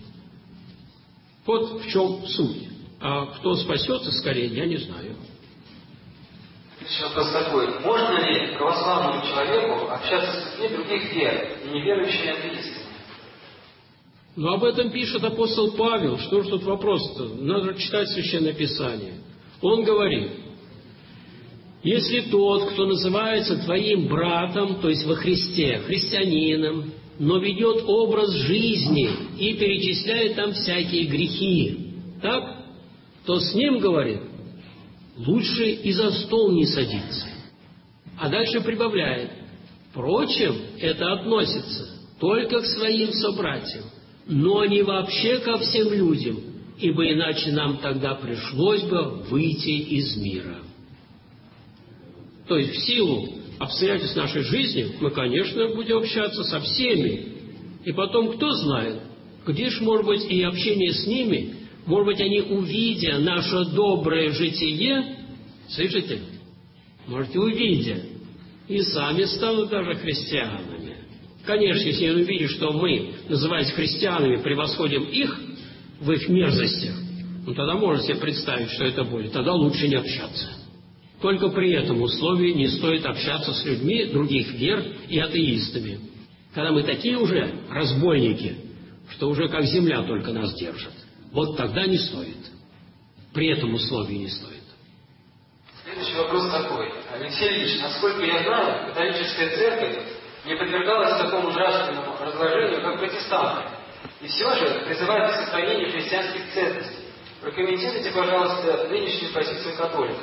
Вот в чем суть. А кто спасется скорее, я не знаю. Еще вопрос такой. Можно ли православному человеку общаться с людьми других вер, и неверующими атеистами? Но об этом пишет апостол Павел. Что же тут вопрос-то? Надо читать Священное Писание. Он говорит: если тот, кто называется твоим братом, то есть во Христе, христианином, но ведет образ жизни и перечисляет там всякие грехи, так, то с ним, говорит, лучше и за стол не садиться. А дальше прибавляет: впрочем, это относится только к своим собратьям, но не вообще ко всем людям, ибо иначе нам тогда пришлось бы выйти из мира. То есть в силу обстоятельств нашей жизни мы, конечно, будем общаться со всеми. И потом, кто знает, где ж, может быть, и общение с ними, может быть, они, увидя наше доброе житие, слышите, можете, увидя, и сами станут даже христианами. Конечно, если они увидят, что мы, называясь христианами, превосходим их в их мерзостях, ну тогда можно себе представить, что это будет. Тогда лучше не общаться. Только при этом условии не стоит общаться с людьми других вер и атеистами. Когда мы такие уже разбойники, что уже как земля только нас держит. Вот тогда не стоит. При этом условии не стоит. Следующий вопрос такой. Алексей Ильич, насколько я знаю, католическая церковь не подвергалась такому ужасному разложению, как протестанты. И все же призывает к сохранению христианских ценностей. Прокомментируйте, пожалуйста, нынешнюю позицию католиков.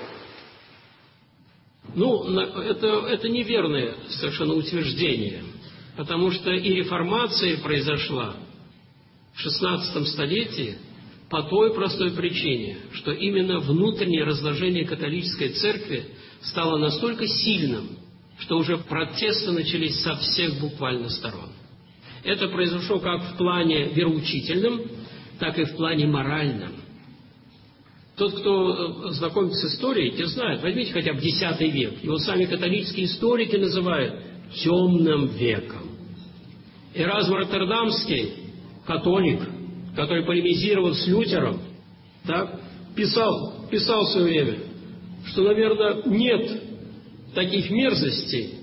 Ну, это неверное совершенно утверждение, потому что и реформация произошла в XVI столетии по той простой причине, что именно внутреннее разложение католической церкви стало настолько сильным, что уже протесты начались со всех буквально сторон. Это произошло как в плане вероучительном, так и в плане моральном. Тот, кто знакомится с историей, те знают. Возьмите хотя бы X век. Его сами католические историки называют темным веком. Эразм Роттердамский, католик, который полемизировал с Лютером, так, писал в свое время, что, наверное, нет таких мерзостей,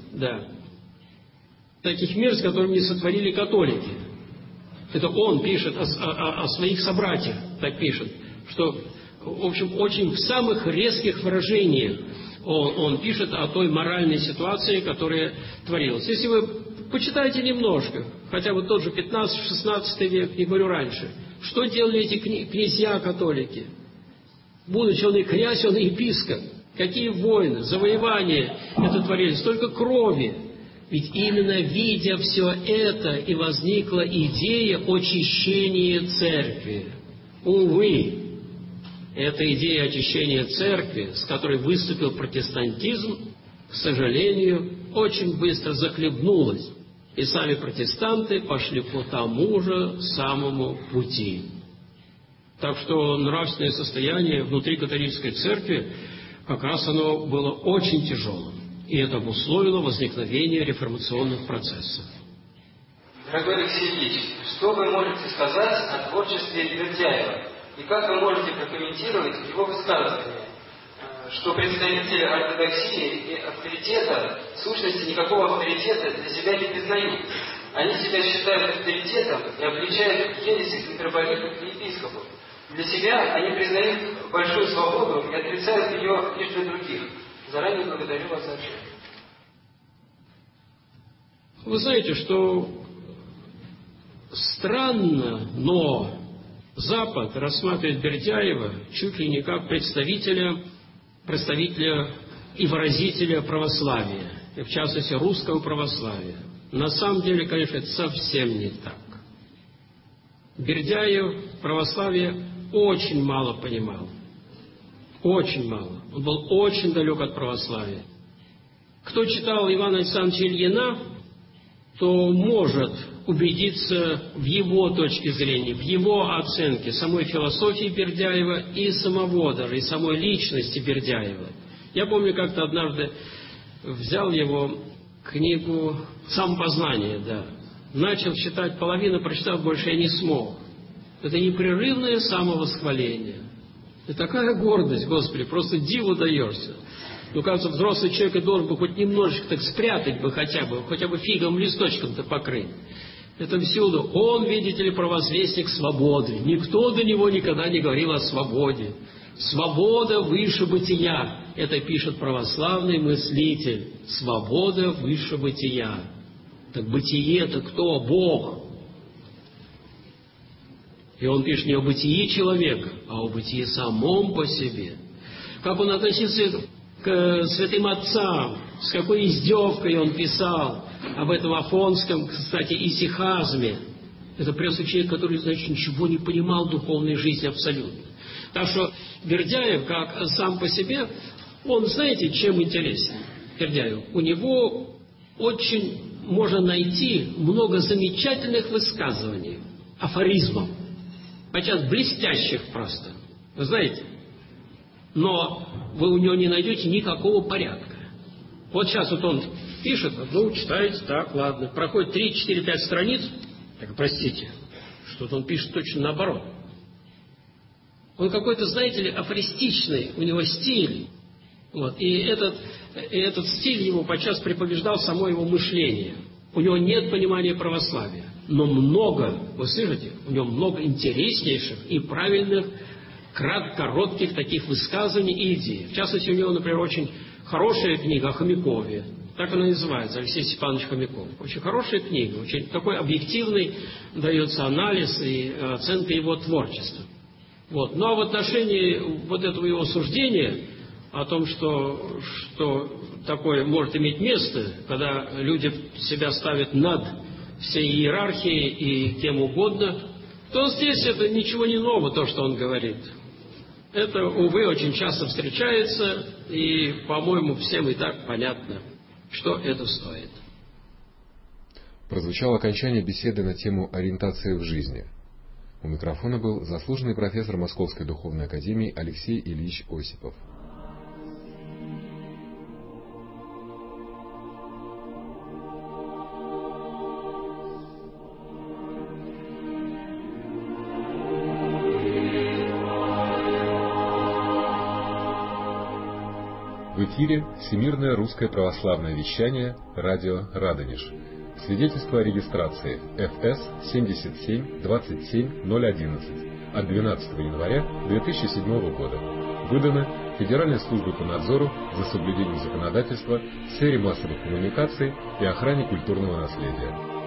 таких мерзостей, которые не сотворили католики. Это он пишет о своих собратьях, так пишет, что, в общем, очень в самых резких выражениях он пишет о той моральной ситуации, которая творилась. Если вы почитаете немножко, хотя бы тот же 15-16 век, не говорю раньше, что делали эти князья-католики? Будучи он и князь, он и епископ. Какие войны, завоевания это творили, столько крови. Ведь именно видя все это и возникла идея очищения церкви. Увы, эта идея очищения церкви, с которой выступил протестантизм, к сожалению, очень быстро захлебнулась. И сами протестанты пошли по тому же самому пути. Так что нравственное состояние внутри католической церкви как раз оно было очень тяжелым. И это обусловило возникновение реформационных процессов. Дорогой Алексей Ильич, что вы можете сказать о творчестве Бердяева? И как вы можете прокомментировать его высказывание, что представители ортодоксии и авторитета, в сущности, никакого авторитета для себя не признают? Они себя считают авторитетом и обличают в ереси митрополитов и епископов. Для себя они признают большую свободу и отрицают ее лишь для других. Заранее благодарю вас за ответ. Вы знаете, что странно, но Запад рассматривает Бердяева чуть ли не как представителя и выразителя православия, и в частности русского православия. На самом деле, конечно, это совсем не так. Бердяев православие очень мало понимал. Очень мало. Он был очень далек от православия. Кто читал Ивана Александровича Ильина, то может убедиться в его точке зрения, в его оценке самой философии Бердяева и самого даже, и самой личности Бердяева. Я помню, как-то однажды взял его книгу «Самопознание», да. Начал читать половину, прочитал, больше я не смог. Это непрерывное самовосхваление. И такая гордость, Господи, просто диву даешься. Ну, кажется, взрослый человек и должен бы хоть немножечко так спрятать бы хотя бы фиговым листочком-то покрыть. Это всюду. Он, видите ли, провозвестник свободы. Никто до него никогда не говорил о свободе. Свобода выше бытия. Это пишет православный мыслитель. Свобода выше бытия. Так бытие-то кто? Бог. И он пишет не о бытии человека, а о бытии самом по себе. Как он относился к святым отцам, с какой издевкой он писал об этом афонском, кстати, исихазме. Это просто человек, который, значит, ничего не понимал в духовной жизни абсолютно. Так что Бердяев, как сам по себе, он, знаете, чем интересен Бердяев? У него очень можно найти много замечательных высказываний, афоризмов, подчас блестящих просто, вы знаете. Но вы у него не найдете никакого порядка. Вот сейчас вот он пишет, ну, читаете, так, ладно. Проходит 3, 4, 5 страниц, так, простите, что-то он пишет точно наоборот. Он какой-то, знаете ли, афористичный, у него стиль. Вот. И этот стиль его подчас приповеждал само его мышление. У него нет понимания православия. Но много, вы слышите, у него много интереснейших и правильных, коротких таких высказываний и идей. В частности, у него, например, очень хорошая книга о Хомякове. Так она и называется, Алексей Степанович Хомяков. Очень хорошая книга, очень такой объективный дается анализ и оценка его творчества. Вот. Ну а в отношении вот этого его суждения о том, что такое может иметь место, когда люди себя ставят над всей иерархией и кем угодно, то здесь это ничего не нового, то, что он говорит. Это, увы, очень часто встречается, и, по-моему, всем и так понятно, что это стоит. Прозвучало окончание беседы на тему ориентации в жизни. У микрофона был заслуженный профессор Московской духовной академии Алексей Ильич Осипов. В эфире Всемирное русское православное вещание, радио Радонеж. Свидетельство о регистрации ФС 7727011 от 12 января 2007 года. Выдано Федеральной службой по надзору за соблюдением законодательства в сфере массовых коммуникаций и охране культурного наследия.